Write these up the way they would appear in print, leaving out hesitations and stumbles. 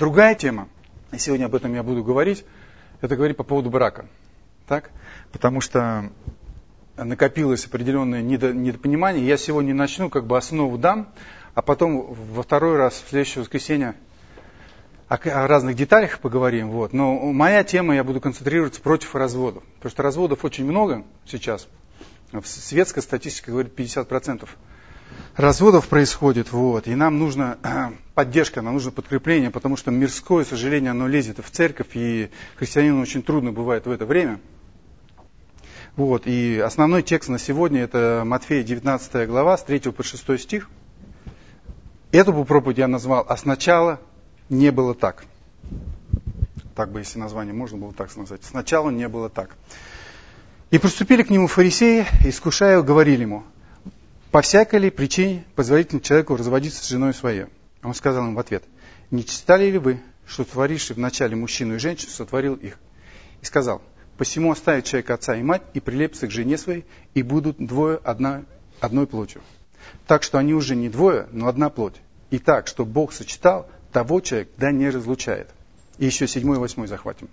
Другая тема, и сегодня об этом я буду говорить, это говорить по поводу брака. Так? Потому что накопилось определенное недопонимание. Я сегодня начну, основу дам, а потом во второй раз, в следующее воскресенье, о разных деталях поговорим. Вот. Но моя тема, я буду концентрироваться против разводов. Потому что разводов очень много сейчас. Светская статистика говорит, 50% разводов происходит. Вот. И нам нужна поддержка, нам нужно подкрепление, потому что мирское, к сожалению, оно лезет в церковь, и христианину очень трудно бывает в это время. Вот. И основной текст на сегодня это Матфея 19 глава, с 3 по 6 стих. Эту проповедь я назвал «А сначала не было так». Так бы, если название можно было так назвать. «Сначала не было так». «И приступили к нему фарисеи, искушая, говорили ему: по всякой ли причине позволительно человеку разводиться с женой своей? Он сказал им в ответ: не читали ли вы, что творивший вначале мужчину и женщину сотворил их? И сказал: посему оставит человек отца и мать, и прилепится к жене своей, и будут двое одной плотью. Так что они уже не двое, но одна плоть. И так, что Бог сочетал, того человек да не разлучает». И еще 7 и 8 захватим.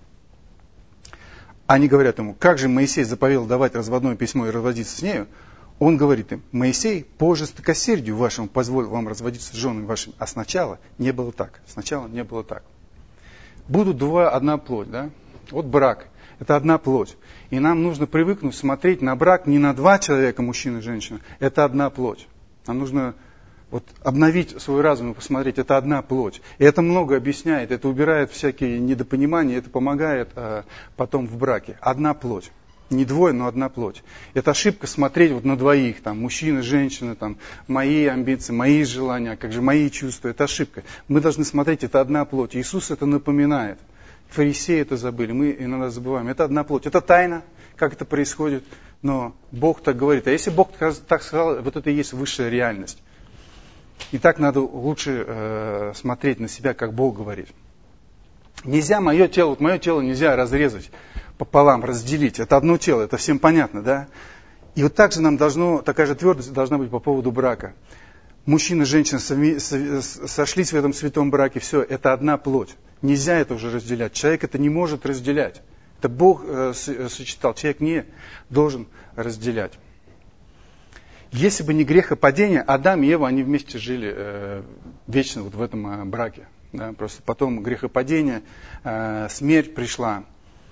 Они говорят ему: как же Моисей заповедал давать разводное письмо и разводиться с нею? Он говорит им: Моисей по жестокосердию вашему позволил вам разводиться с женами вашими, а сначала не было так. Сначала не было так. Будут двое одна плоть, да? Вот брак. Это одна плоть. И нам нужно привыкнуть смотреть на брак не на два человека, мужчина и женщина. Это одна плоть. Нам нужно обновить свой разум и посмотреть, это одна плоть. И это много объясняет, это убирает всякие недопонимания, это помогает потом в браке. Одна плоть. Не двое, но одна плоть. Это ошибка смотреть на двоих, мужчина, женщина, мои амбиции, мои желания, как же мои чувства. Это ошибка. Мы должны смотреть, это одна плоть. Иисус это напоминает. Фарисеи это забыли, мы иногда забываем. Это одна плоть. Это тайна, как это происходит, но Бог так говорит. А если Бог так сказал, вот это и есть высшая реальность. И так надо лучше смотреть на себя, как Бог говорит. Нельзя мое тело нельзя разрезать пополам, разделить. Это одно тело, это всем понятно, да? И вот так же такая же твердость должна быть по поводу брака. Мужчина и женщина сошлись в этом святом браке, все, это одна плоть. Нельзя это уже разделять. Человек это не может разделять. Это Бог сочетал, человек не должен разделять. Если бы не грехопадение, Адам и Ева, они вместе жили вечно в этом браке. Да? Просто потом грехопадение, смерть пришла.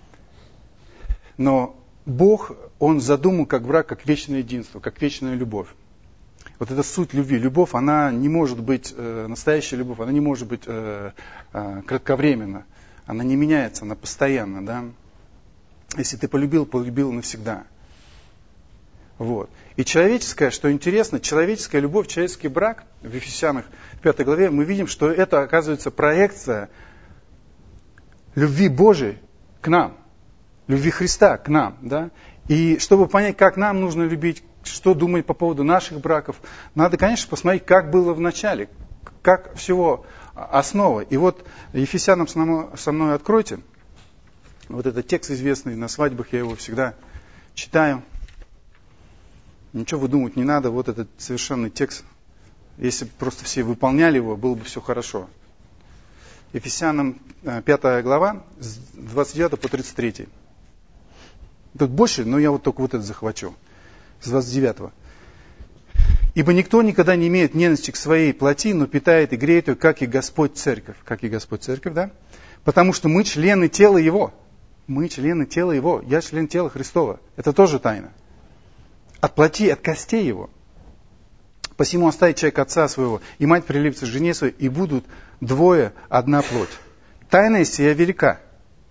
Но Бог, Он задумал как брак, как вечное единство, как вечная любовь. Вот это суть любви. Любовь, она не может быть, настоящая любовь, она не может быть кратковременна. Она не меняется, она постоянна. Да? Если ты полюбил навсегда. Вот. И человеческая, что интересно, человеческая любовь, человеческий брак, в Ефесянах в 5 главе, мы видим, что это оказывается проекция любви Божией к нам, любви Христа к нам. Да? И чтобы понять, как нам нужно любить, что думать по поводу наших браков, надо, конечно, посмотреть, как было в начале, как всего основа. И вот Ефесянам со мной откройте, вот этот текст известный, на свадьбах я его всегда читаю. Ничего выдумывать не надо, вот этот совершенный текст. Если бы просто все выполняли его, было бы все хорошо. Ефесянам 5 глава, с 29 по 33. Тут больше, но я только вот это захвачу. С 29. «Ибо никто никогда не имеет ненависти к своей плоти, но питает и греет ее, как и Господь церковь». Как и Господь церковь, да? «Потому что мы члены тела Его». Мы члены тела Его. Я член тела Христова. Это тоже тайна. От плоти, от костей его. Посему оставит человек отца своего, и мать прилепится к жене своей, и будут двое одна плоть. Тайна сия велика.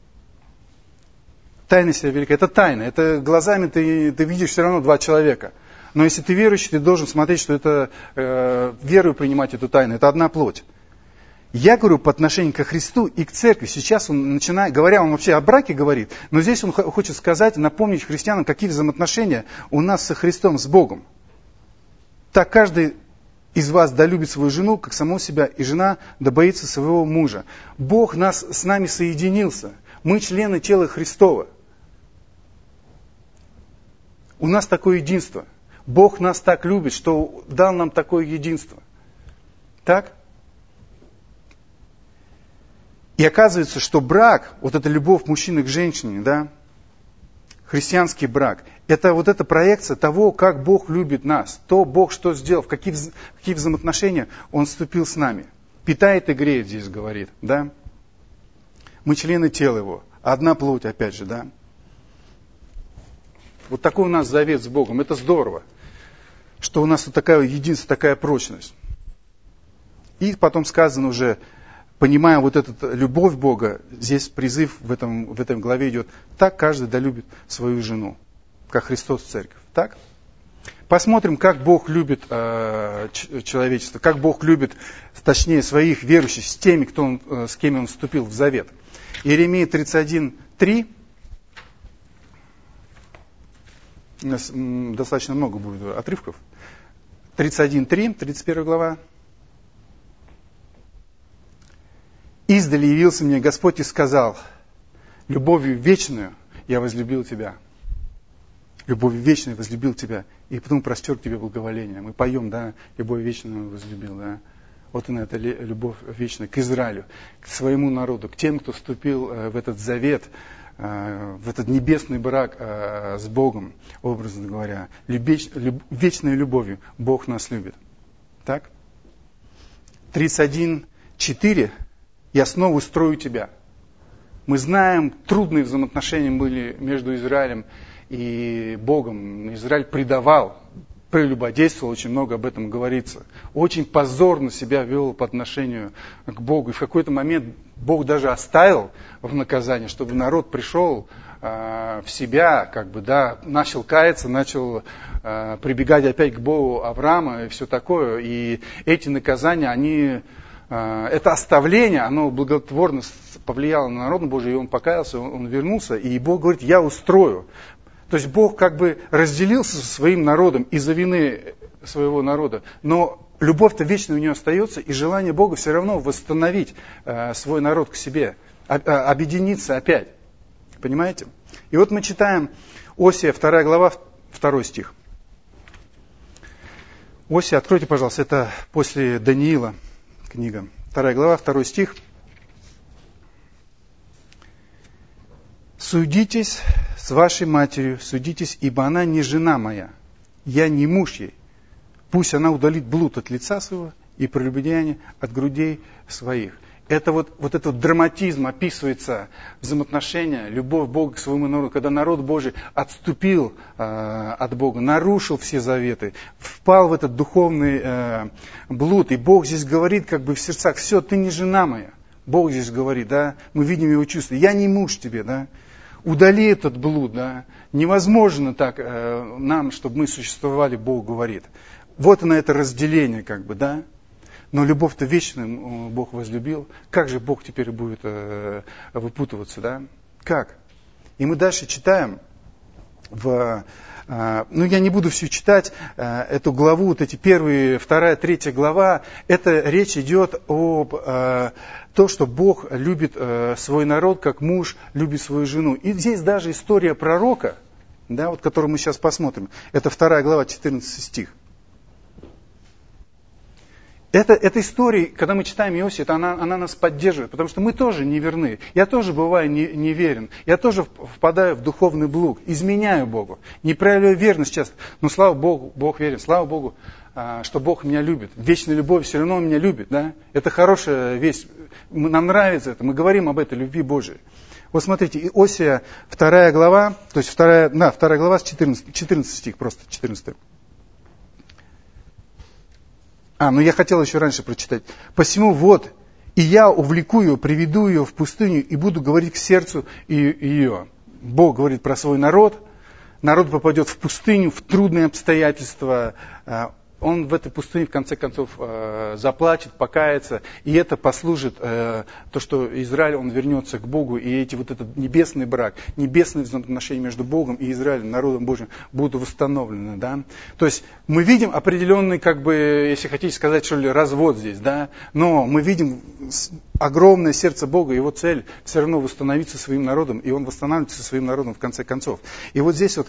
Тайна сия велика. Это тайна. Это глазами ты видишь все равно два человека. Но если ты верующий, ты должен смотреть, что это верою принимать эту тайну. Это одна плоть. Я говорю по отношению к Христу и к церкви. Сейчас он начинает, он вообще о браке говорит, но здесь он хочет сказать, напомнить христианам, какие взаимоотношения у нас со Христом, с Богом. Так каждый из вас да любит свою жену, как саму себя, и жена да боится своего мужа. Бог с нами соединился. Мы члены тела Христова. У нас такое единство. Бог нас так любит, что дал нам такое единство. Так? И оказывается, что брак, вот эта любовь мужчины к женщине, да, христианский брак, это вот эта проекция того, как Бог любит нас. То Бог что сделал, в какие взаимоотношения Он вступил с нами. Питает и греет, здесь говорит, да. Мы члены тела Его, одна плоть, опять же, да. Вот такой у нас завет с Богом. Это здорово, что у нас вот такая единство, такая прочность. И потом сказано уже, понимая вот эту любовь Бога, здесь призыв в этой главе идет, так каждый да любит свою жену, как Христос церковь. Так? Посмотрим, как Бог любит человечество, как Бог любит, точнее, своих верующих с теми, с кем Он вступил в завет. Иеремия 31:3. У нас достаточно много будет отрывков. 31:3, 31 глава. «Издали явился мне Господь и сказал, любовью вечную я возлюбил тебя». Любовью вечную возлюбил тебя, и потом простер к тебе благоволение. Мы поем, да, любовь вечную возлюбил, да. Вот она, эта любовь вечная к Израилю, к своему народу, к тем, кто вступил в этот завет, в этот небесный брак с Богом, образно говоря. Вечной любовью Бог нас любит. Так? 31:4. «Я снова устрою тебя». Мы знаем, трудные взаимоотношения были между Израилем и Богом. Израиль предавал, прелюбодействовал, очень много об этом говорится. Очень позорно себя вел по отношению к Богу. И в какой-то момент Бог даже оставил в наказание, чтобы народ пришел в себя, начал каяться, начал прибегать опять к Богу Авраама и все такое. И эти наказания, это оставление, оно благотворно повлияло на народ Божий, и он покаялся, он вернулся. И Бог говорит, я устрою. То есть Бог разделился со своим народом из-за вины своего народа. Но любовь-то вечная у него остается, и желание Бога все равно восстановить свой народ к себе, объединиться опять. Понимаете? И вот мы читаем Осия, 2 глава, 2 стих. Осия, откройте, пожалуйста, это после Даниила книга. 2 глава, 2 стих. «Судитесь с вашей матерью, судитесь, ибо она не жена моя, я не муж ей. Пусть она удалит блуд от лица своего и прелюбодеяние от грудей своих». Это вот этот драматизм описывается, взаимоотношения, любовь Бога к своему народу, когда народ Божий отступил от Бога, нарушил все заветы, впал в этот духовный блуд. И Бог здесь говорит в сердцах, все, ты не жена моя. Бог здесь говорит, да, мы видим его чувства, я не муж тебе, да. Удали этот блуд, да. Невозможно так нам, чтобы мы существовали, Бог говорит. Вот оно, это разделение, да. Но любовь-то вечную Бог возлюбил. Как же Бог теперь будет выпутываться, да? Как? И мы дальше читаем я не буду всю читать эту главу, вот эти первые, 2, 3 глава. Это речь идет об том, что Бог любит свой народ, как муж любит свою жену. И здесь даже история пророка, да, вот, которую мы сейчас посмотрим. Это 2 глава, 14 стих. Эта история, когда мы читаем Иосию, она нас поддерживает, потому что мы тоже неверны. Я тоже бываю неверен. Я тоже впадаю в духовный блуд, изменяю Богу, не проявляю верность часто. Но слава Богу, Бог верен. Слава Богу, что Бог меня любит. Вечная любовь все равно меня любит. Да? Это хорошая весть. Нам нравится это. Мы говорим об этой любви Божией. Вот смотрите, Иосия 2 глава, то есть 2 глава с 14 стих, просто 14. Я хотел еще раньше прочитать. «Посему вот, и я увлеку ее, приведу ее в пустыню, и буду говорить к сердцу ее». Бог говорит про свой народ. Народ попадет в пустыню, в трудные обстоятельства. Он в этой пустыне, в конце концов, заплачет, покается. И это послужит то, что Израиль, он вернется к Богу. И этот небесный брак, небесные взаимоотношения между Богом и Израилем, народом Божьим, будут восстановлены. Да? То есть мы видим определенный, если хотите сказать, что ли, развод здесь. Да? Но мы видим огромное сердце Бога, его цель все равно восстановиться своим народом. И он восстанавливается своим народом в конце концов. И вот здесь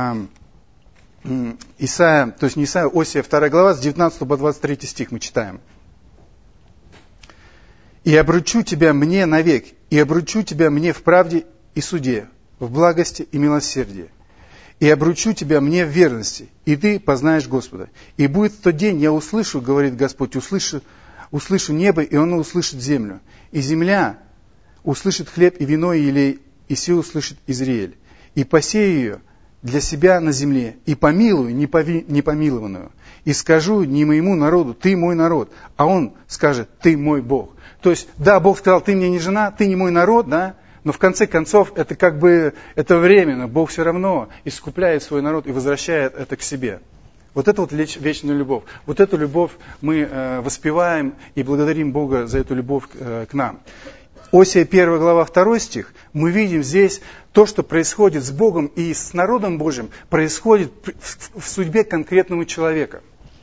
Исайя, то есть не Исайя, Осия 2 глава, с 19 по 23 стих мы читаем. И обручу тебя мне навек, и обручу тебя мне в правде и суде, в благости и милосердии. И обручу тебя мне в верности, и ты познаешь Господа. И будет в тот день, я услышу, говорит Господь, услышу небо, и оно услышит землю. И земля услышит хлеб и вино и елей, и сил услышит Израиль. И посею ее для себя на земле, и помилую непомилованную. И скажу не моему народу, ты мой народ, а он скажет, ты мой Бог. То есть, да, Бог сказал, ты мне не жена, ты не мой народ, да, но в конце концов это как бы, это временно, Бог все равно искупляет свой народ и возвращает это к себе. Вот это вот вечная любовь. Вот эту любовь мы воспеваем и благодарим Бога за эту любовь к нам. Осия 1 глава 2 стих, мы видим здесь то, что происходит с Богом и с народом Божьим, происходит в судьбе конкретного человека.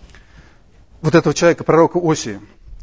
Вот этого человека, пророка Осии,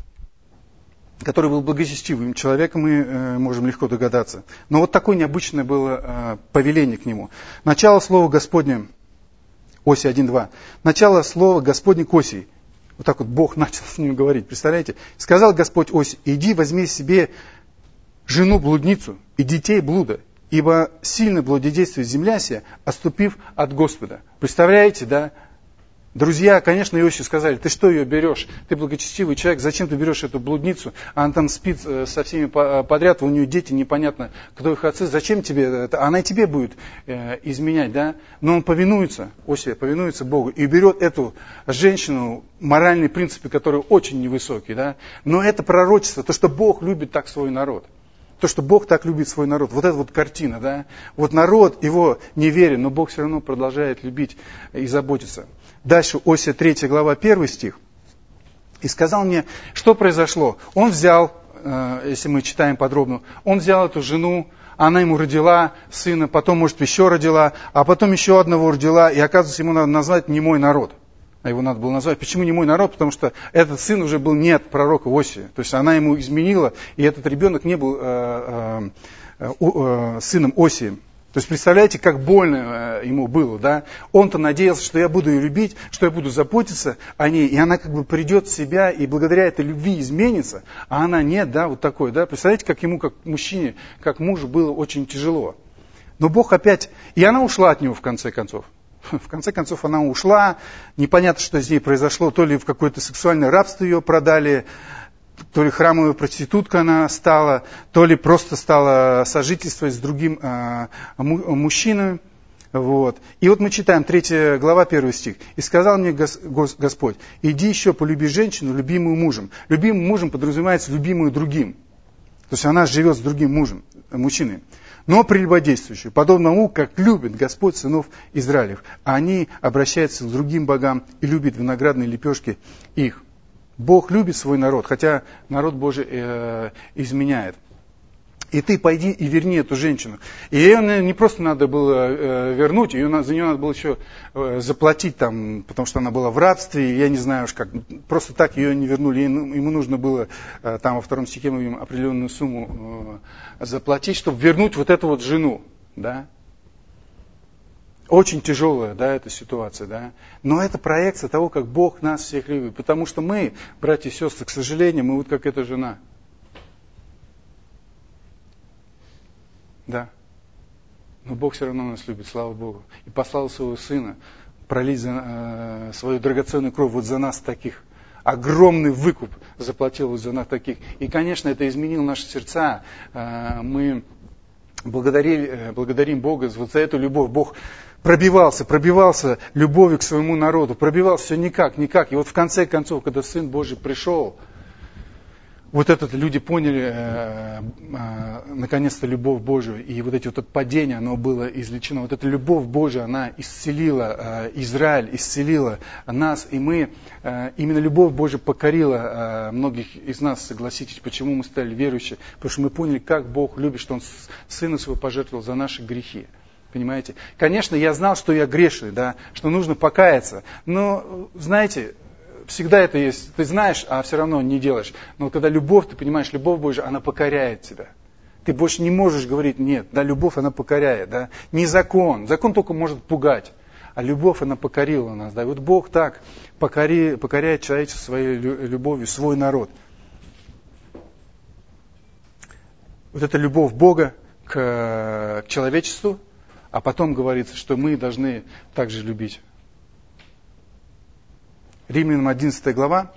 который был благочестивым человеком, мы можем легко догадаться. Но вот такое необычное было повеление к нему. Начало слова Господня, Осия 1:2. Начало слова Господня к Осии. Вот так вот Бог начал с ним говорить, представляете? Сказал Господь Осии, иди возьми себе жену-блудницу и детей блуда, ибо сильно блудодействует земля сия, отступив от Господа. Представляете, да? Друзья, конечно, Иосифу сказали, ты что ее берешь? Ты благочестивый человек, зачем ты берешь эту блудницу? Она там спит со всеми подряд, у нее дети, непонятно, кто их отцы. Зачем тебе это? Она и тебе будет изменять, да? Но он повинуется, Осия повинуется Богу и берет эту женщину, моральные принципы, которые очень невысокие, да? Но это пророчество, то, что Бог любит так свой народ. То, что Бог так любит свой народ. Вот эта вот картина, да? Вот народ его не верен, но Бог все равно продолжает любить и заботиться. Дальше Осия 3 глава 1 стих. И сказал мне, что произошло. Он взял, если мы читаем подробно, он взял эту жену, она ему родила сына, потом, может, еще родила, а потом еще одного родила, и оказывается, ему надо назвать не мой народ. А его надо было назвать. Почему не мой народ? Потому что этот сын уже был не от пророка Осии. То есть она ему изменила, и этот ребенок не был сыном Осии. То есть представляете, как больно ему было, да? Он-то надеялся, что я буду ее любить, что я буду заботиться о ней, и она как бы придет в себя, и благодаря этой любви изменится, а она нет, да, вот такой, да? Представляете, как ему, как мужчине, как мужу было очень тяжело. Но Бог опять, и она ушла от него в конце концов. В конце концов она ушла, непонятно, что с ней произошло, то ли в какое-то сексуальное рабство ее продали, то ли храмовая проститутка она стала, то ли просто стала сожительствовать с другим мужчиной. Вот. И вот мы читаем 3 глава 1 стих. «И сказал мне Господь, иди еще полюби женщину, любимую мужем». Любимым мужем подразумевается любимую другим. То есть она живет с другим мужем, мужчиной. Но прелюбодействующую, подобно тому, как любит Господь сынов Израилев. А они обращаются к другим богам и любят виноградные лепешки их. Бог любит свой народ, хотя народ Божий изменяет. И ты пойди и верни эту женщину. И ее не просто надо было вернуть, за нее надо было еще заплатить, там, потому что она была в рабстве, я не знаю уж как. Просто так ее не вернули. Ему нужно было, там во 2 стихе мы видим, определенную сумму заплатить, чтобы вернуть вот эту вот жену. Да? Очень тяжелая, да, эта ситуация, да. Но это проекция того, как Бог нас всех любит. Потому что мы, братья и сестры, к сожалению, мы вот как эта жена. Да. Но Бог все равно нас любит, слава Богу. И послал своего Сына пролить свою драгоценную кровь вот за нас таких. Огромный выкуп заплатил вот за нас таких. И, конечно, это изменило наши сердца. Мы благодарим Бога вот за эту любовь. Бог пробивался любовью к своему народу. Пробивался все никак. И вот в конце концов, когда Сын Божий пришел, вот люди поняли наконец-то любовь Божию. И вот это падение, оно было излечено. Вот эта любовь Божия, она исцелила Израиль, исцелила нас. И именно любовь Божия покорила многих из нас, согласитесь, почему мы стали верующими. Потому что мы поняли, как Бог любит, что Он Сына Своего пожертвовал за наши грехи. Понимаете? Конечно, я знал, что я грешный, да, что нужно покаяться. Но, знаете, всегда это есть. Ты знаешь, а все равно не делаешь. Но когда любовь, ты понимаешь, любовь Божья, она покоряет тебя. Ты больше не можешь говорить нет. Да, любовь, она покоряет. Да? Не закон. Закон только может пугать. А любовь, она покорила нас. Да? И вот Бог так покоряет человечество своей любовью, свой народ. Вот это любовь Бога к человечеству, а потом говорится, что мы должны также любить. Римлянам 11 глава,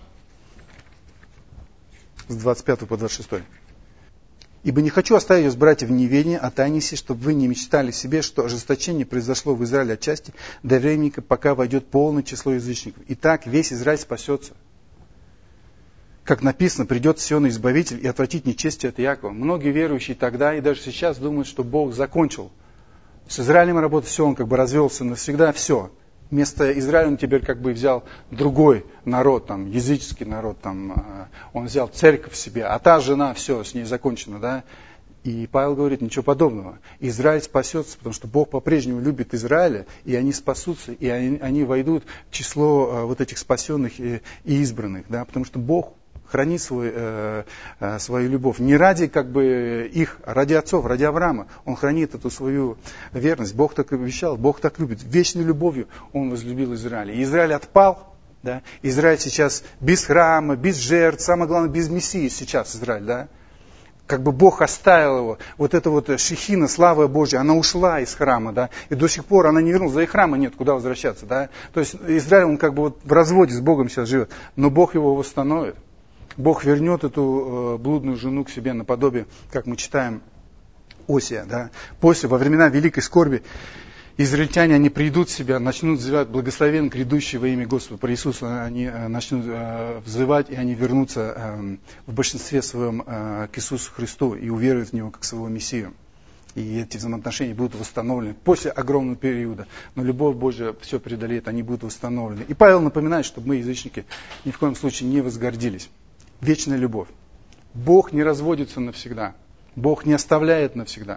с 25 по 26. «Ибо не хочу оставить вас, братья, в неведении о тайне сей, чтобы вы не мечтали себе, что ожесточение произошло в Израиле отчасти до времени, пока войдет полное число язычников. Итак, весь Израиль спасется. Как написано, придет Сион Избавитель и отвратит нечестие от Якова». Многие верующие тогда и даже сейчас думают, что Бог закончил с Израилем работу, все, он как бы развелся навсегда, все. Вместо Израиля он теперь как бы взял другой народ, там, языческий народ, там, он взял церковь себе, а та жена, все, с ней закончено, да. И Павел говорит, ничего подобного. Израиль спасется, потому что Бог по-прежнему любит Израиля, и они спасутся, и они войдут в число вот этих спасенных и избранных, да, потому что Бог хранит свою любовь. Не ради как бы их, а ради отцов, ради Авраама. Он хранит эту свою верность. Бог так обещал, Бог так любит. Вечной любовью Он возлюбил Израиль. И Израиль отпал. Да? Израиль сейчас без храма, без жертв, самое главное, без Мессии сейчас Израиль. Да? Как бы Бог оставил его. Вот эта вот шехина, слава Божья, она ушла из храма. Да? И до сих пор она не вернулась. Да и храма нет, куда возвращаться. Да? То есть Израиль, он как бы вот в разводе с Богом сейчас живет. Но Бог его восстановит. Бог вернет эту блудную жену к себе наподобие, как мы читаем Осия. Да? После, во времена великой скорби, израильтяне, они придут в себя, начнут взывать благословен грядущий во имя Господа. Про Иисуса они начнут взывать, и они вернутся в большинстве своем к Иисусу Христу и уверуют в Него как своего Мессию. И эти взаимоотношения будут восстановлены после огромного периода. Но любовь Божья все преодолеет, они будут восстановлены. И Павел напоминает, чтобы мы, язычники, ни в коем случае не возгордились. Вечная любовь. Бог не разводится навсегда. Бог не оставляет навсегда.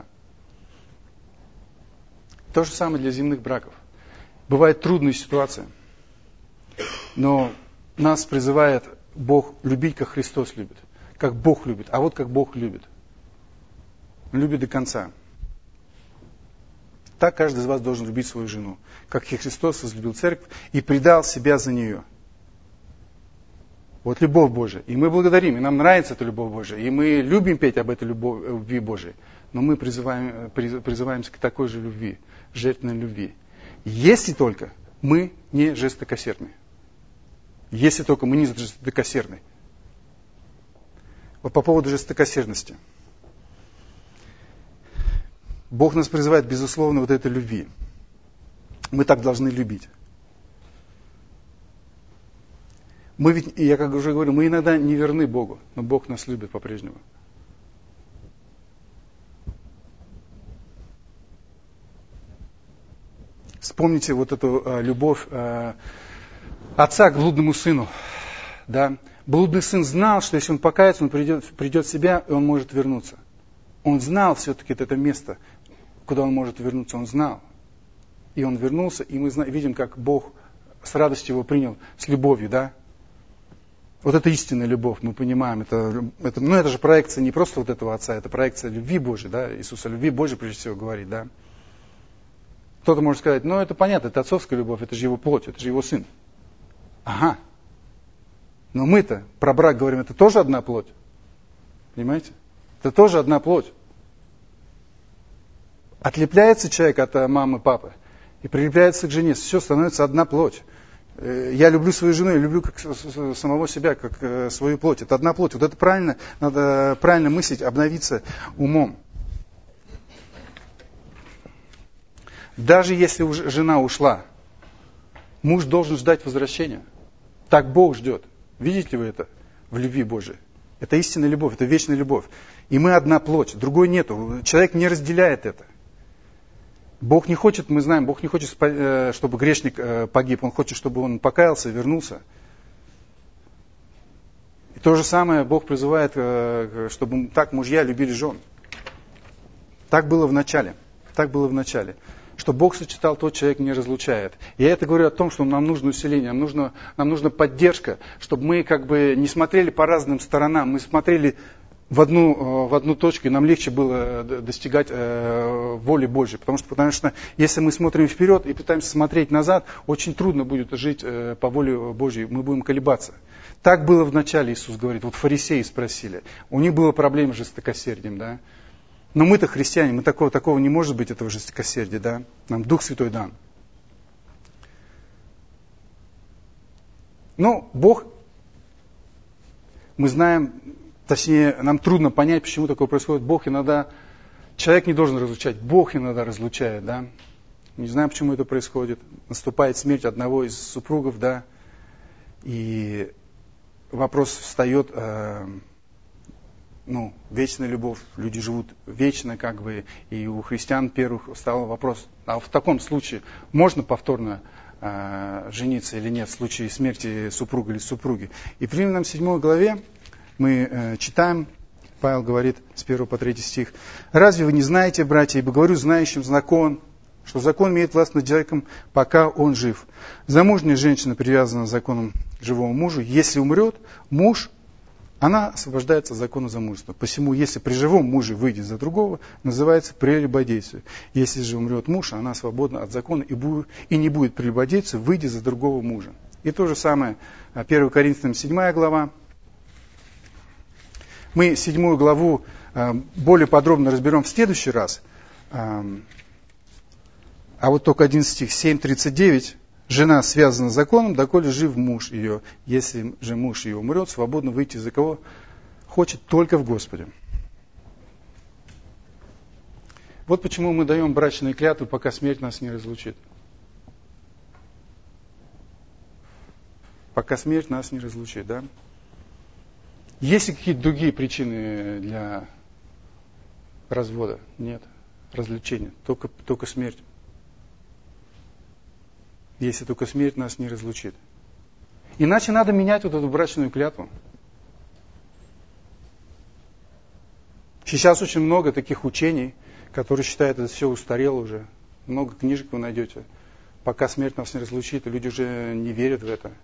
То же самое для земных браков. Бывают трудные ситуации, но нас призывает Бог любить, как Христос любит. Как Бог любит. А вот как Бог любит. Он любит до конца. Так каждый из вас должен любить свою жену. Как и Христос возлюбил церковь и предал себя за нее. Вот любовь Божия. И мы благодарим, и нам нравится эта любовь Божия. И мы любим петь об этой любви Божией. Но мы призываемся к такой же любви, жертвенной любви. Если только мы не жестокосердны. Если только мы не жестокосердны. Вот по поводу жестокосердности. Бог нас призывает, безусловно, вот этой любви. Мы так должны любить. Мы ведь, я как уже говорю, мы иногда не верны Богу, но Бог нас любит по-прежнему. Вспомните вот эту любовь отца к блудному сыну. Да? Блудный сын знал, что если он покается, он придет в себя, и он может вернуться. Он знал все-таки это место, куда он может вернуться. Он знал. И он вернулся, и мы видим, как Бог с радостью его принял, с любовью, да? Вот это истинная любовь, мы понимаем. Это же проекция не просто вот этого отца, это проекция любви Божией, да? Иисуса любви Божией, прежде всего, говорит, да? Кто-то может сказать, это понятно, это отцовская любовь, это же его плоть, это же его сын. Ага. Но мы-то про брак говорим, это тоже одна плоть. Понимаете? Это тоже одна плоть. Отлепляется человек от мамы, папы и прилепляется к жене, все становится одна плоть. Я люблю свою жену, я люблю как самого себя, как свою плоть. Это одна плоть. Вот это правильно, надо правильно мыслить, обновиться умом. Даже если жена ушла, муж должен ждать возвращения. Так Бог ждет. Видите вы это в любви Божией? Это истинная любовь, это вечная любовь. И мы одна плоть, другой нету. Человек не разделяет это. Бог не хочет, мы знаем, Бог не хочет, чтобы грешник погиб. Он хочет, чтобы он покаялся, вернулся. И то же самое Бог призывает, чтобы так мужья любили жен. Так было в начале. Так было в начале. Что Бог сочетал, тот человек не разлучает. Я это говорю о том, что нам нужно усиление, нам нужна поддержка, чтобы мы как бы не смотрели по разным сторонам, мы смотрели в одну точку, и нам легче было достигать воли Божьей. Потому что если мы смотрим вперед и пытаемся смотреть назад, очень трудно будет жить по воле Божьей, мы будем колебаться. Так было в начале, Иисус говорит. Вот фарисеи спросили. У них была проблема с жестокосердием, да? Но мы-то христиане, мы такого не может быть, этого жестокосердия, да? Нам Дух Святой дан. Но Бог, мы знаем, точнее, нам трудно понять, почему такое происходит. Бог иногда, человек не должен разлучать, Бог иногда разлучает, да? Не знаю, почему это происходит. Наступает смерть одного из супругов, да? И вопрос встает, вечная любовь, люди живут вечно, как бы, и у христиан первых встал вопрос, а в таком случае можно повторно жениться или нет в случае смерти супруга или супруги. И в Римлянам 7 главе мы читаем, Павел говорит с 1 по 3 стих: «Разве вы не знаете, братья, ибо говорю знающим закон, что закон имеет власть над человеком, пока он жив. Замужняя женщина привязана законом к живому мужу. Если умрет муж, она освобождается от закона замужества. Посему, если при живом муже выйдет за другого, называется прелюбодействие. Если же умрет муж, она свободна от закона и не будет прелюбодействия, выйдя за другого мужа». И то же самое 1 Коринфянам 7 глава. Мы 7 главу более подробно разберем в следующий раз. А вот только один стих, 7:39. «Жена связана законом, доколе жив муж ее. Если же муж ее умрет, свободно выйти за кого хочет, только в Господе». Вот почему мы даем брачные клятвы, пока смерть нас не разлучит. Пока смерть нас не разлучит, да? Есть ли какие-то другие причины для развода? Нет. Разлучения. Только смерть. Если только смерть нас не разлучит. Иначе надо менять вот эту брачную клятву. Сейчас очень много таких учений, которые считают, это все устарело уже. Много книжек вы найдете. Пока смерть нас не разлучит, и люди уже не верят в это.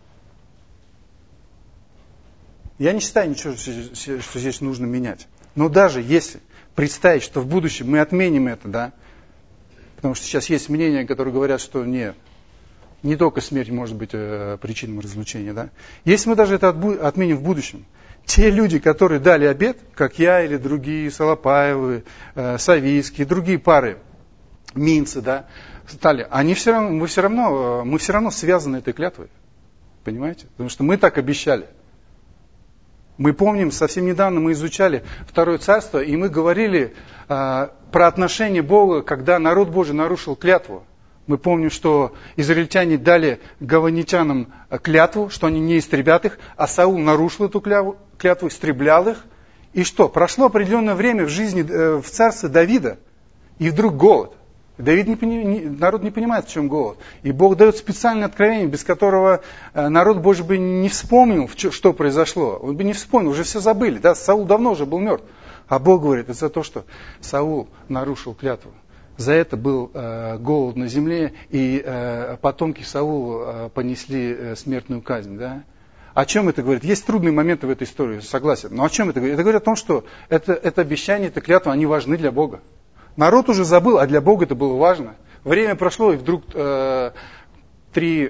Я не считаю ничего, что здесь нужно менять. Но даже если представить, что в будущем мы отменим это, да, потому что сейчас есть мнения, которые говорят, что нет, не только смерть может быть причиной разлучения, да. Если мы даже это отменим в будущем, те люди, которые дали обет, как я или другие, Солопаевы, Савийские, другие пары, Минцы, да, стали, мы все равно связаны этой клятвой. Понимаете? Потому что мы так обещали. Мы помним, совсем недавно мы изучали Второе Царство, и мы говорили про отношение Бога, когда народ Божий нарушил клятву. Мы помним, что израильтяне дали гаванитянам клятву, что они не истребят их, а Саул нарушил эту клятву, истреблял их. И что? Прошло определенное время в жизни, в царстве Давида, и вдруг голод. Народ не понимает, в чем голод. И Бог дает специальное откровение, без которого народ Божий бы не вспомнил, что произошло. Он бы не вспомнил, уже все забыли. Да? Саул давно уже был мертв. А Бог говорит, это за то, что Саул нарушил клятву. За это был голод на земле, и потомки Саула понесли смертную казнь. Да? О чем это говорит? Есть трудные моменты в этой истории, согласен. Но о чем это говорит? Это говорит о том, что это обещание, это клятва, они важны для Бога. Народ уже забыл, а для Бога это было важно. Время прошло, и вдруг 3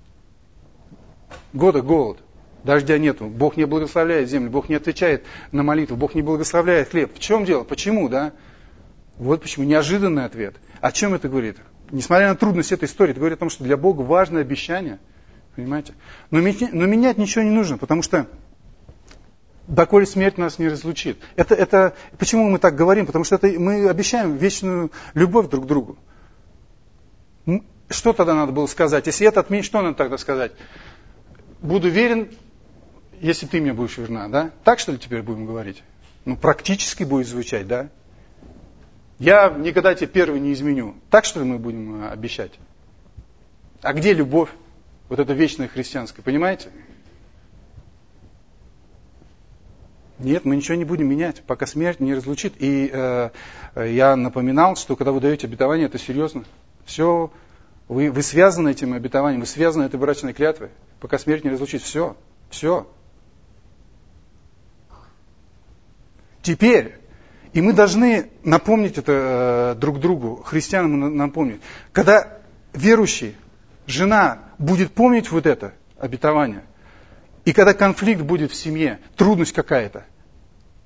года голод. Дождя нету. Бог не благословляет землю, Бог не отвечает на молитву, Бог не благословляет хлеб. В чем дело? Почему, да? Вот почему. Неожиданный ответ. О чем это говорит? Несмотря на трудность этой истории, это говорит о том, что для Бога важное обещание. Понимаете? Но менять ничего не нужно, потому что доколе смерть нас не разлучит. Почему мы так говорим? Потому что мы обещаем вечную любовь друг к другу. Что тогда надо было сказать? Если это отменить, что надо тогда сказать? Буду верен, если ты мне будешь верна, да? Так что ли теперь будем говорить? Практически будет звучать, да? Я никогда тебе первый не изменю. Так что ли мы будем обещать? А где любовь? Вот эта вечная христианская, понимаете? Нет, мы ничего не будем менять, пока смерть не разлучит. И я напоминал, что когда вы даете обетование, это серьезно. Все, вы связаны этим обетованием, вы связаны этой брачной клятвой. Пока смерть не разлучит, все. Теперь, и мы должны напомнить это друг другу, христианам напомнить. Когда верующий, жена будет помнить вот это обетование, и когда конфликт будет в семье, трудность какая-то,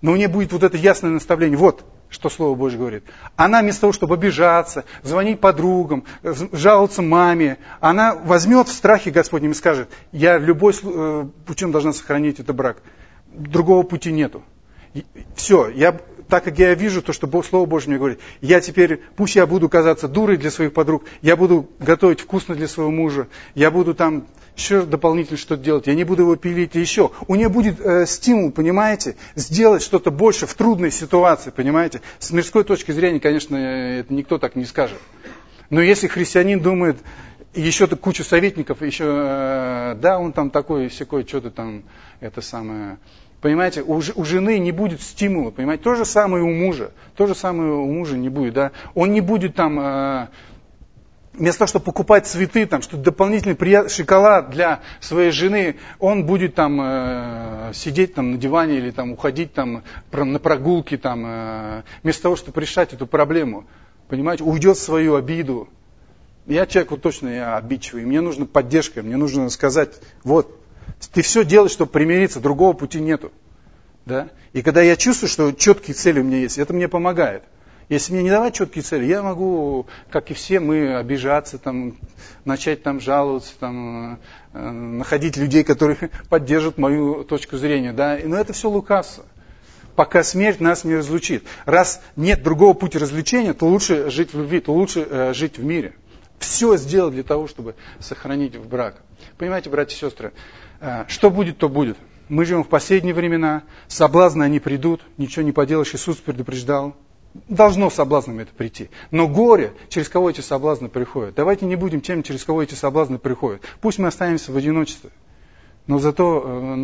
Но у нее будет вот это ясное наставление. Вот что Слово Божье говорит. Она вместо того, чтобы обижаться, звонить подругам, жаловаться маме, она возьмет в страхе Господнем и скажет: я любой путем должна сохранить этот брак. Другого пути нету. Все, так как я вижу то, что Слово Божье мне говорит, я теперь, пусть я буду казаться дурой для своих подруг, я буду готовить вкусно для своего мужа, я буду там еще дополнительно что-то делать, я не буду его пилить еще. У нее будет стимул, понимаете, сделать что-то больше в трудной ситуации, понимаете. С мирской точки зрения, конечно, это никто так не скажет. Но если христианин думает, еще-то кучу советников, еще, да, он там такой, всякой, что-то там, это самое... Понимаете, у жены не будет стимула, понимаете, то же самое у мужа, не будет, да. Он не будет там, вместо того, чтобы покупать цветы, там, что-то дополнительный шоколад для своей жены, он будет там сидеть там на диване или там уходить там на прогулки, там, вместо того, чтобы решать эту проблему, понимаете, уйдет в свою обиду. Я человек вот точно, я обидчивый, мне нужна поддержка, мне нужно сказать, вот, ты все делаешь, чтобы примириться, другого пути нету. Да? И когда я чувствую, что четкие цели у меня есть, это мне помогает. Если мне не давать четкие цели, я могу, как и все, мы обижаться, там, начать там жаловаться, там, находить людей, которые поддержат мою точку зрения. Да? Но это все лукавство. Пока смерть нас не разлучит. Раз нет другого пути развлечения, то лучше жить в любви, то лучше жить в мире. Все сделать для того, чтобы сохранить брак. Понимаете, братья и сестры, что будет, то будет. Мы живем в последние времена, соблазны они придут, ничего не поделаешь, Иисус предупреждал. Должно соблазнам это прийти. Но горе, через кого эти соблазны приходят. Давайте не будем тем, через кого эти соблазны приходят. Пусть мы останемся в одиночестве. Но зато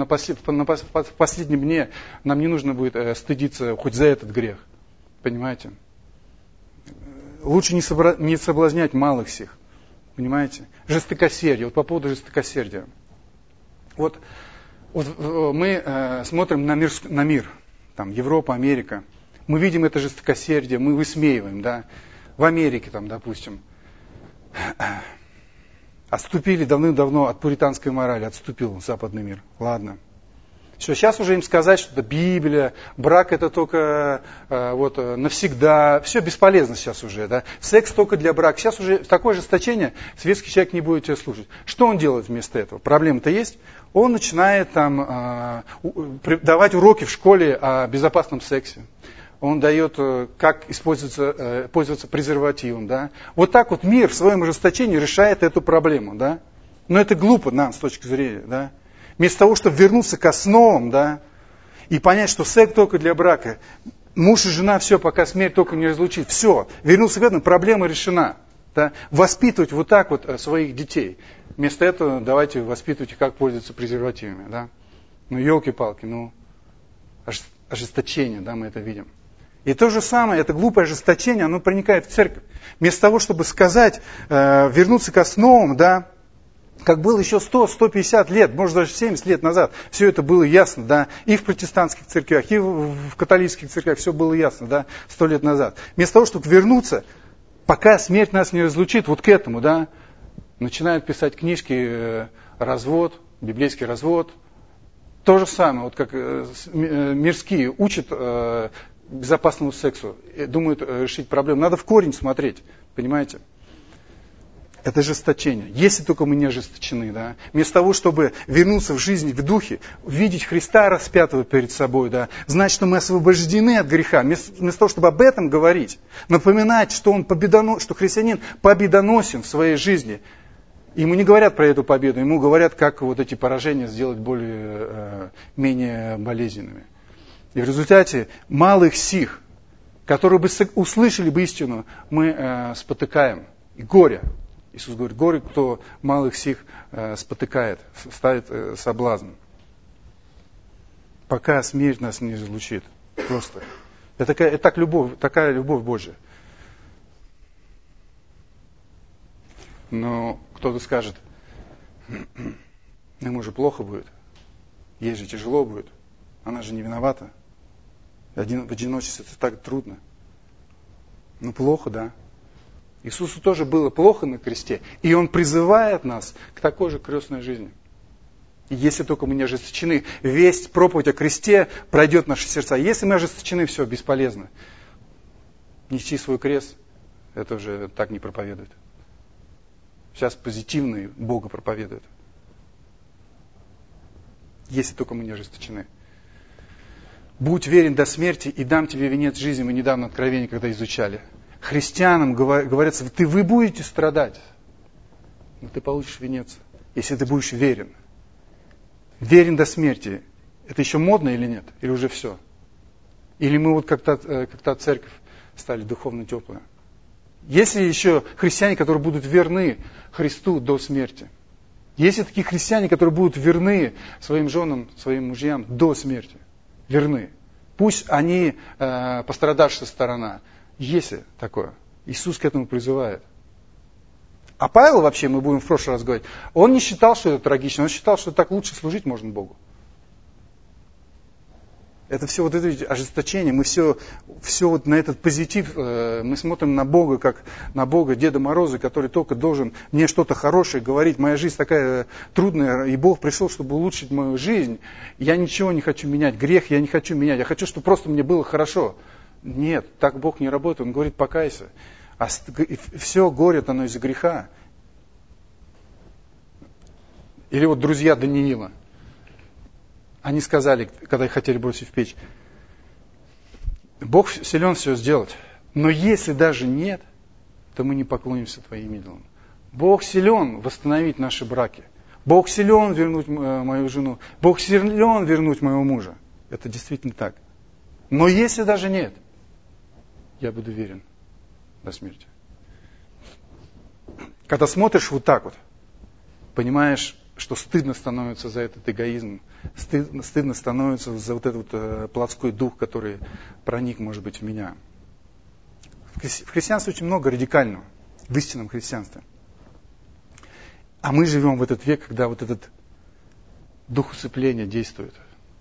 в последнем дне нам не нужно будет стыдиться хоть за этот грех. Понимаете? Лучше не соблазнять малых сих. Понимаете? Жестокосердие. Вот по поводу жестокосердия. Вот мы смотрим на мир. Там Европа, Америка. Мы видим это жестокосердие, мы высмеиваем. Да? В Америке, там, допустим, отступили давным-давно от пуританской морали. Отступил западный мир. Ладно. Все, сейчас уже им сказать, что это Библия, брак это только навсегда. Все бесполезно сейчас уже. Да? Секс только для брака. Сейчас уже такое ожесточение, светский человек не будет тебя слушать. Что он делает вместо этого? Проблема-то есть. Он начинает там, давать уроки в школе о безопасном сексе. Он дает, как пользоваться презервативом. Да? Вот так вот мир в своем ожесточении решает эту проблему. Да? Но это глупо нам с точки зрения. Да? Вместо того, чтобы вернуться к основам, да, и понять, что секс только для брака, муж и жена, все, пока смерть только не разлучит, все, вернуться к этому, проблема решена. Да. Воспитывать вот так вот своих детей. Вместо этого давайте воспитывайте, как пользоваться презервативами. Да. Ну, елки-палки, ожесточение, да, мы это видим. И то же самое, это глупое ожесточение, оно проникает в церковь. Вместо того, чтобы сказать, вернуться к основам, да, как было еще 100-150 лет, может даже 70 лет назад, все это было ясно, да, и в протестантских церквях, и в католических церквях все было ясно, да, 100 лет назад. Вместо того, чтобы вернуться, пока смерть нас не разлучит, вот к этому, да, начинают писать книжки, развод, библейский развод. То же самое, вот как мирские учат безопасному сексу, думают решить проблему. Надо в корень смотреть, понимаете? Это ожесточение. Если только мы не ожесточены, да. Вместо того, чтобы вернуться в жизнь, в духе, видеть Христа распятого перед собой, да, знать, что мы освобождены от греха, вместо того, чтобы об этом говорить, напоминать, что что христианин победоносен в своей жизни. Ему не говорят про эту победу, ему говорят, как вот эти поражения сделать менее болезненными. И в результате малых сих, которые бы услышали бы истину, мы спотыкаем. И горе. Иисус говорит, горе, кто малых сих спотыкает, ставит соблазн. Пока смерть нас не разлучит. Просто. Это такая любовь Божья. Но кто-то скажет, ему же плохо будет, ей же тяжело будет, она же не виновата. В одиночестве это так трудно. Ну плохо, да. Иисусу тоже было плохо на кресте, и Он призывает нас к такой же крестной жизни. И если только мы не ожесточены, весть, проповедь о кресте пройдет в наши сердца. Если мы ожесточены, все, бесполезно. Нести свой крест, это уже так не проповедует. Сейчас позитивные Бога проповедуют. Если только мы не ожесточены. Будь верен до смерти, и дам тебе венец жизни. Мы недавно Откровение, когда изучали. Христианам говорится, вы будете страдать, но ты получишь венец, если ты будешь верен. Верен до смерти. Это еще модно или нет? Или уже все? Или мы вот как та церковь стали духовно теплые? Есть ли еще христиане, которые будут верны Христу до смерти? Есть ли такие христиане, которые будут верны своим женам, своим мужьям до смерти? Верны. Пусть они пострадавшая сторона. Есть ли такое? Иисус к этому призывает. А Павел вообще, мы будем в прошлый раз говорить, он не считал, что это трагично, он считал, что так лучше служить можно Богу. Это все вот это ожесточение, мы все вот на этот позитив, мы смотрим на Бога, как на Бога Деда Мороза, который только должен мне что-то хорошее говорить. Моя жизнь такая трудная, и Бог пришел, чтобы улучшить мою жизнь. Я ничего не хочу менять, грех я не хочу менять, я хочу, чтобы просто мне было хорошо. Нет, так Бог не работает, Он говорит, покайся. А все горе, оно из-за греха. Или вот друзья Даниила. Они сказали, когда их хотели бросить в печь, Бог силен все сделать, но если даже нет, то мы не поклонимся Твоим идолам. Бог силен восстановить наши браки. Бог силен вернуть мою жену. Бог силен вернуть моего мужа. Это действительно так. Но если даже нет, я буду верен до смерти. Когда смотришь вот так вот, понимаешь, что стыдно становится за этот эгоизм, стыдно становится за вот этот вот плотской дух, который проник, может быть, в меня. В христианстве очень много радикального, в истинном христианстве. А мы живем в этот век, когда вот этот дух усыпления действует.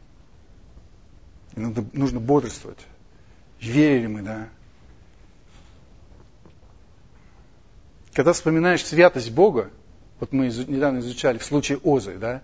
И нужно бодрствовать. Верили мы, да? Когда вспоминаешь святость Бога, вот мы недавно изучали в случае Озы, да?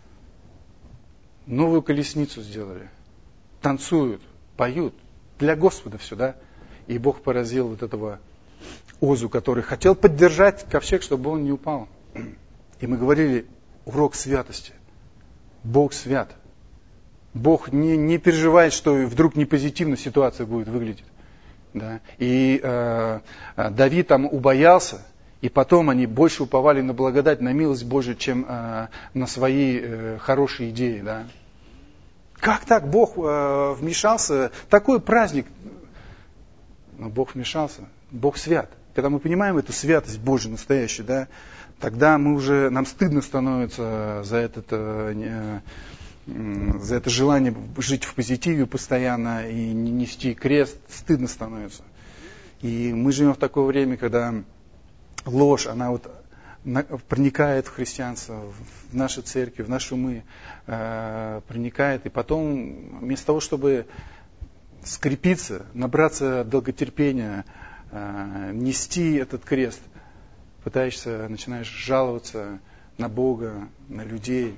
Новую колесницу сделали. Танцуют, поют. Для Господа все, да? И Бог поразил вот этого Озу, который хотел поддержать ковчег, чтобы он не упал. И мы говорили, урок святости. Бог свят. Бог не переживает, что вдруг не позитивно ситуация будет выглядеть. Да? И Давид там убоялся, и потом они больше уповали на благодать, на милость Божию, чем на свои хорошие идеи. Да? Как так Бог вмешался? Такой праздник. Но Бог вмешался. Бог свят. Когда мы понимаем эту святость Божию настоящую, да, тогда нам стыдно становится за это желание жить в позитиве постоянно и не нести крест. Стыдно становится. И мы живем в такое время, когда ложь, она вот проникает в христианство, в наши церкви, в наши умы, проникает. И потом, вместо того, чтобы скрепиться, набраться долготерпения, нести этот крест, начинаешь жаловаться на Бога, на людей.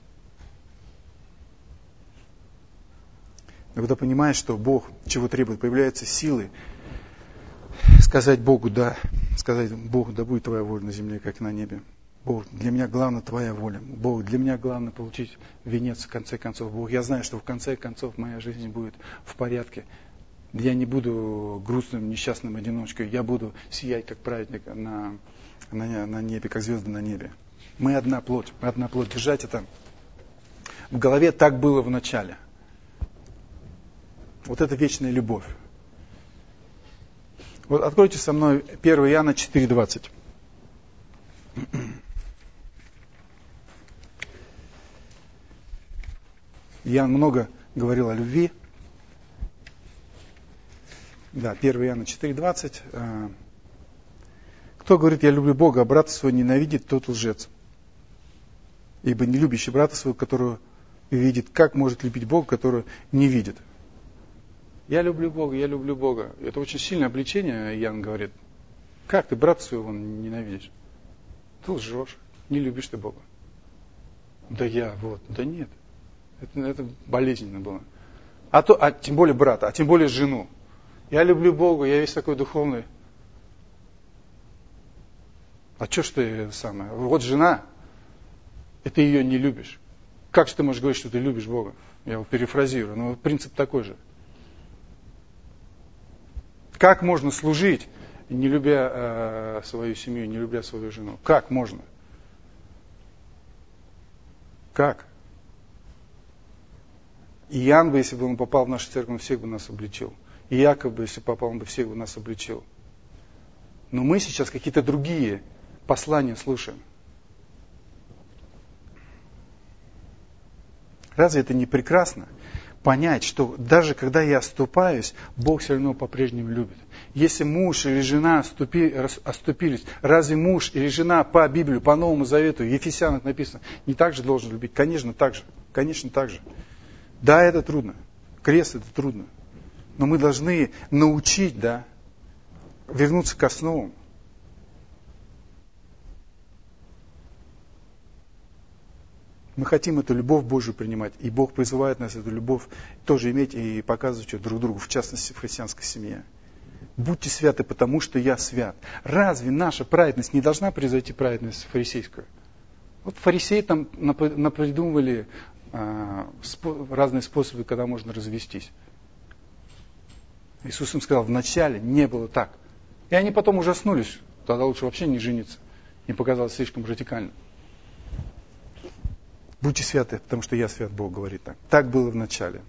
Но когда понимаешь, что Бог чего требует, появляются силы сказать Богу да, сказать Богу, да будет Твоя воля на земле, как и на небе. Бог, для меня главное Твоя воля. Бог, для меня главное получить венец в конце концов. Бог, я знаю, что в конце концов моя жизнь будет в порядке. Я не буду грустным, несчастным одиночкой. Я буду сиять, как праведник на небе, как звезды на небе. Мы одна плоть. Держать это в голове. Так было в начале. Вот это вечная любовь. Вот откройте со мной 1 Иоанна 4:20. Иоанн много говорил о любви. Да, 1 Иоанна 4:20. Кто говорит, я люблю Бога, а брата своего ненавидит, тот лжец. Ибо не любящий брата своего, которого видит, как может любить Бога, которого не видит? Я люблю Бога, я люблю Бога. Это очень сильное обличение, Иоанн говорит. Как ты брата своего ненавидишь? Ты лжешь, не любишь ты Бога. Да нет. Это болезненно было. А тем более брата, а тем более жену. Я люблю Бога, я весь такой духовный. А что ж ты самое? Вот жена, и ты ее не любишь. Как же ты можешь говорить, что ты любишь Бога? Я его перефразирую, но принцип такой же. Как можно служить, не любя свою семью, не любя свою жену? Как можно? Как? И Иоанн бы, если бы он попал в нашу церковь, он всех бы нас обличил. И Яков бы, если попал, он бы всех бы нас обличил. Но мы сейчас какие-то другие послания слушаем. Разве это не прекрасно? Понять, что даже когда я оступаюсь, Бог все равно по-прежнему любит. Если муж или жена оступились, разве муж или жена по Библии, по Новому Завету, в Ефесянах написано, не так же должен любить? Конечно, так же. Конечно, так же. Да, это трудно. Крест это трудно. Но мы должны научить, вернуться к основам. Мы хотим эту любовь Божию принимать, и Бог призывает нас эту любовь тоже иметь и показывать ее друг другу, в частности в христианской семье. Будьте святы, потому что я свят. Разве наша праведность не должна превзойти праведность фарисейскую? Вот фарисеи там напридумывали разные способы, когда можно развестись. Иисус им сказал, вначале не было так. И они потом ужаснулись, тогда лучше вообще не жениться. Им показалось слишком радикально. Будьте святы, потому что я свят, Бог говорит так. Так было в начале.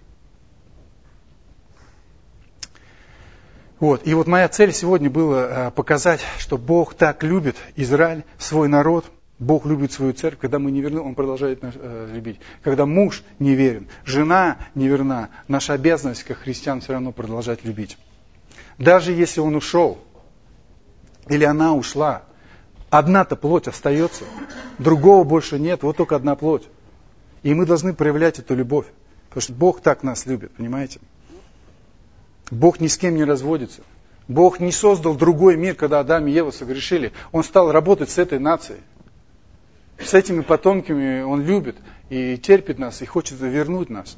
И вот моя цель сегодня была показать, что Бог так любит Израиль, свой народ. Бог любит свою церковь. Когда мы не верны, Он продолжает нас любить. Когда муж не верен, жена не верна, наша обязанность, как христиан, все равно продолжать любить. Даже если он ушел, или она ушла, одна-то плоть остается, другого больше нет, вот только одна плоть. И мы должны проявлять эту любовь, потому что Бог так нас любит, понимаете? Бог ни с кем не разводится. Бог не создал другой мир, когда Адам и Ева согрешили. Он стал работать с этой нацией. С этими потомками Он любит и терпит нас, и хочет вернуть нас.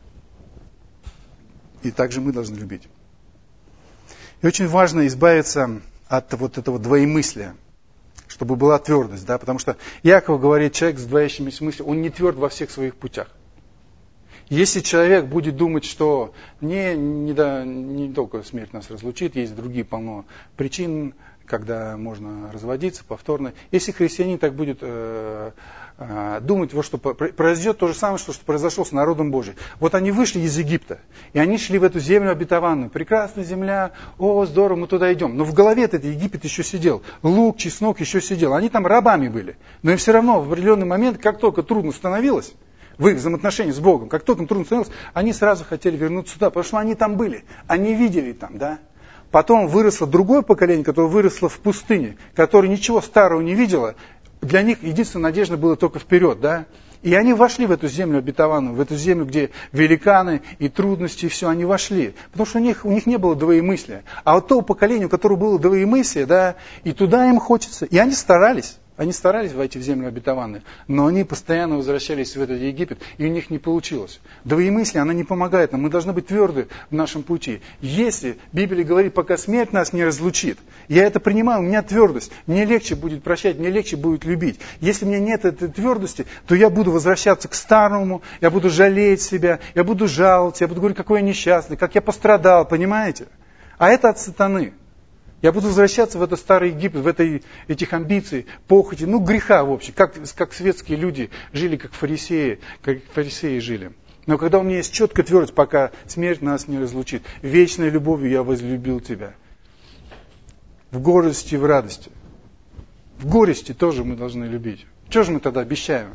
И также мы должны любить. И очень важно избавиться от вот этого двоемыслия, чтобы была твердость, потому что Яков говорит, человек с двоящимися мыслями, он не тверд во всех своих путях. Если человек будет думать, что не только смерть нас разлучит, есть другие полно причин, когда можно разводиться повторно. Если христианин так будет думать, вот что произойдет то же самое, что произошло с народом Божиим. Вот они вышли из Египта, и они шли в эту землю обетованную. Прекрасная земля, здорово, мы туда идем. Но в голове этот Египет еще сидел, лук, чеснок еще сидел. Они там рабами были. Но им все равно в определенный момент, как только трудно становилось, в их взаимоотношении с Богом, как только им трудно становилось, они сразу хотели вернуться сюда, потому что они там были, они видели там, Потом выросло другое поколение, которое выросло в пустыне, которое ничего старого не видело. Для них единственная надежда была только вперед, И они вошли в эту землю обетованную, в эту землю, где великаны и трудности, и все, они вошли. Потому что у них не было двоемыслия. А вот то поколение, у которого было двоемыслие, и туда им хочется. И они старались войти в землю обетованную, но они постоянно возвращались в этот Египет, и у них не получилось. Двоемыслие, оно не помогает нам, мы должны быть тверды в нашем пути. Если Библия говорит, пока смерть нас не разлучит, я это принимаю, у меня твердость, мне легче будет прощать, мне легче будет любить. Если у меня нет этой твердости, то я буду возвращаться к старому, я буду жалеть себя, я буду жаловаться, я буду говорить, какой я несчастный, как я пострадал, понимаете? А это от сатаны. Я буду возвращаться в этот старый Египет, в этих амбиций, похоти, греха в общем, как светские люди жили, как фарисеи жили. Но когда у меня есть четкая твердость, пока смерть нас не разлучит, вечной любовью я возлюбил тебя. В горести и в радости. В горести тоже мы должны любить. Что же мы тогда обещаем?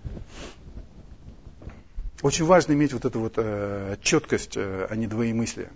Очень важно иметь вот эту четкость, а не двоемыслие.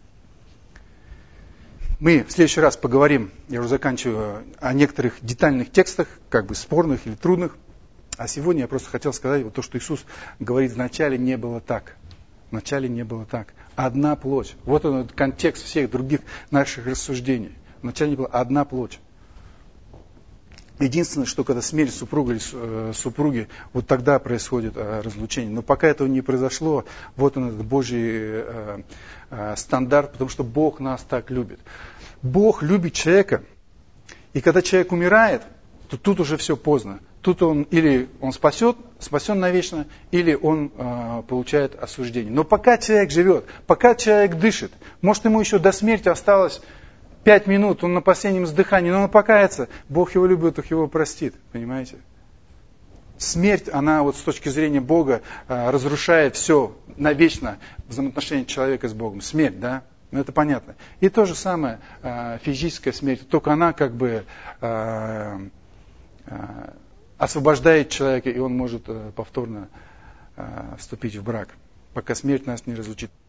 Мы в следующий раз поговорим, я уже заканчиваю, о некоторых детальных текстах, спорных или трудных. А сегодня я просто хотел сказать то, что Иисус говорит, вначале не было так. Вначале не было так. Одна плоть. Вот он, контекст всех других наших рассуждений. Вначале не было одна плоть. Единственное, что когда смерть супруга или супруги, вот тогда происходит разлучение. Но пока этого не произошло, вот он, этот Божий стандарт, потому что Бог нас так любит. Бог любит человека, и когда человек умирает, то тут уже все поздно. Тут он или он спасен навечно, или он получает осуждение. Но пока человек живет, пока человек дышит, может ему еще до смерти осталось 5 минут, он на последнем издыхании, но он покается, Бог его любит, Бог его простит, понимаете? Смерть, она вот с точки зрения Бога разрушает все навечно взаимоотношения человека с Богом. Смерть, да? Ну это понятно. И то же самое физическая смерть, только она как бы освобождает человека, и он может повторно вступить в брак, пока смерть нас не разлучит.